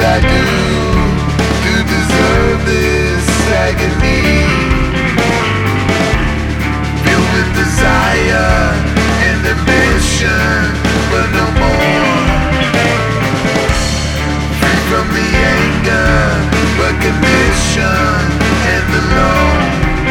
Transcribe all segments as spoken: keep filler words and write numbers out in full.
I do to deserve this agony? Filled with desire and ambition, but no more. Free from the anger, recognition, and the loan.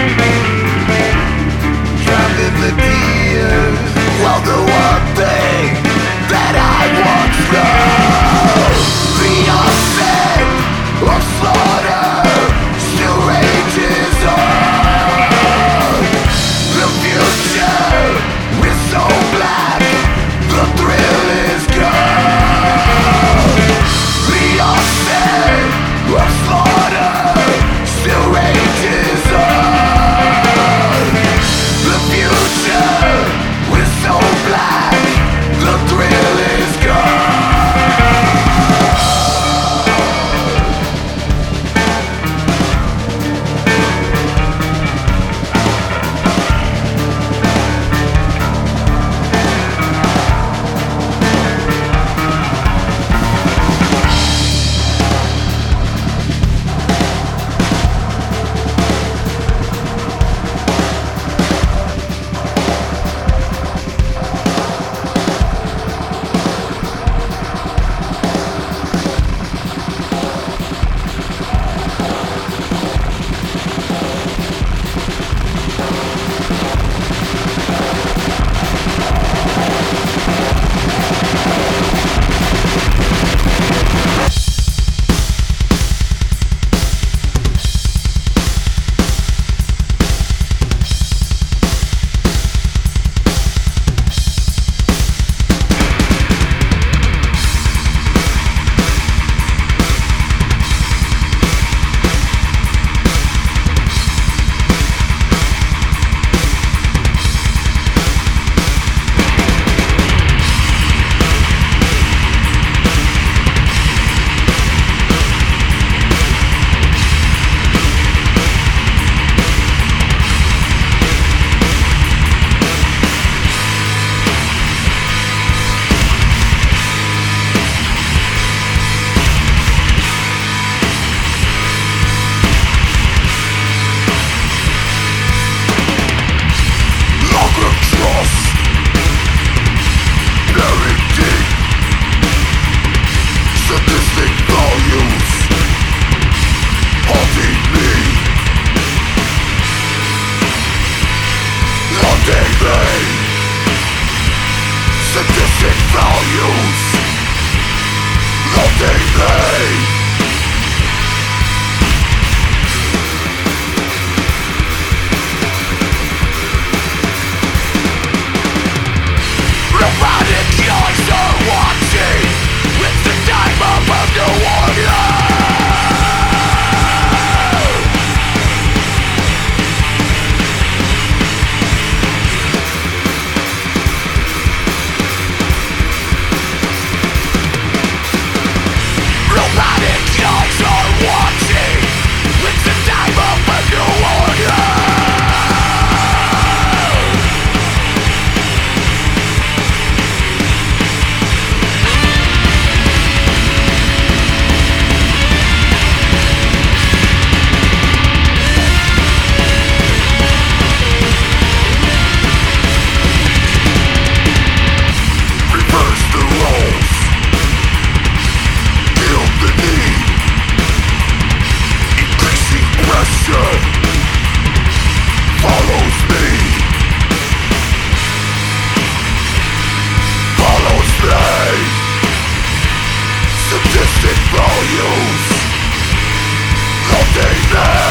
Drowned in the tears. Well, the one thing that I once loved, the onset of slaughter still rages on. The future is so black, the thrill is gone. The onset of slaughter still rages on. The future is so black, the thrill is gone. Sadistic values, loving me. Robotic eyes are watching. It's the time of a new order. Follows me, follows me. Sadistic values, loving me.